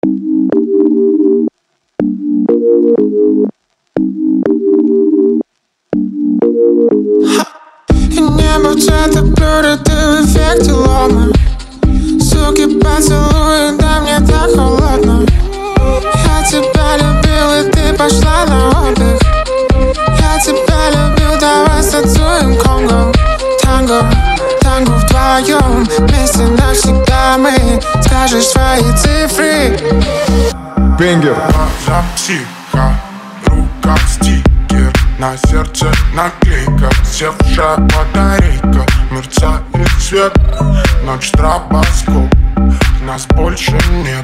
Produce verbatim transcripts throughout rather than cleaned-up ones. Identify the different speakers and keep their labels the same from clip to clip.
Speaker 1: Небо в цвета блюра, ты в эффекте лома. Суки, поцелуй, да мне так холодно. Я тебя любил, и ты пошла на отдых. Я тебя любил, давай станцуем конго. Танго, танго вдвоем, вместе навсегда мы. Скажешь свои цифры.
Speaker 2: Бенгер. Глаза психа, рука стикер, на сердце наклейка, севшая батарейка. Мерцает свет, ночь стробоскоп, нас больше нет.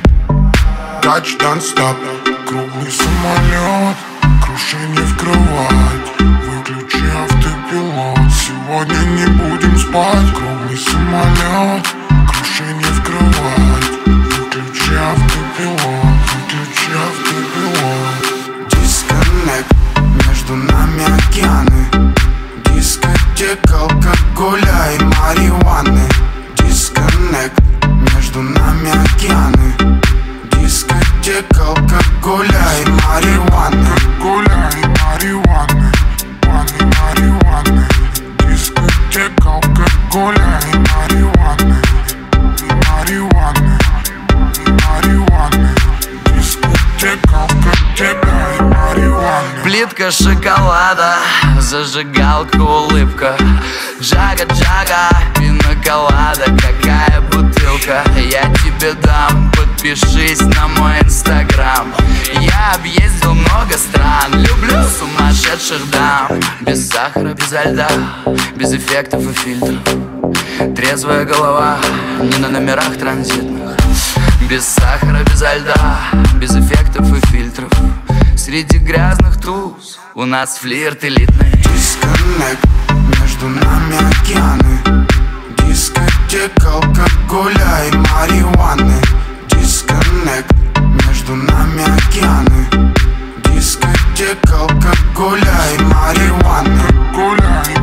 Speaker 2: Кач нон-стоп, круглый самолет, крушение в кровать. Выключи автопилот, сегодня не будем спать. Круглый самолет, крушение в кровать. Выключи автопилот, выключи автопилот.
Speaker 3: Дисконнект, между нами океаны. Дискотека, алкоголя и марихуаны. Дисконнект, между нами океаны. Дискотека, алкоголя и марихуаны.
Speaker 2: Алкоголя и марихуаны, ваны, марихуаны. Дискотека, алкоголя и марихуаны. И марихуаны, и марихуаны. Дискотека, алкоголя и марихуаны.
Speaker 4: Плитка шоколада, зажигалка, улыбка. Джага-джага, пина-колада, какая бутылка. Я тебе дам, подпишись на мой инстаграм. Я объездил много стран, люблю сумасшедших дам. Без сахара, без льда, без эффектов и фильтров. Трезвая голова, не на номерах транзитных. Без сахара, без льда, без эффектов и фильтров. Среди грязных туз у нас флирт элитный.
Speaker 3: Дисконнект, между нами океаны. Дискотека, алкоголя и марихуаны. Дисконнект, между нами океаны. Дискотека, алкоголя и марихуаны.
Speaker 2: Алкоголя и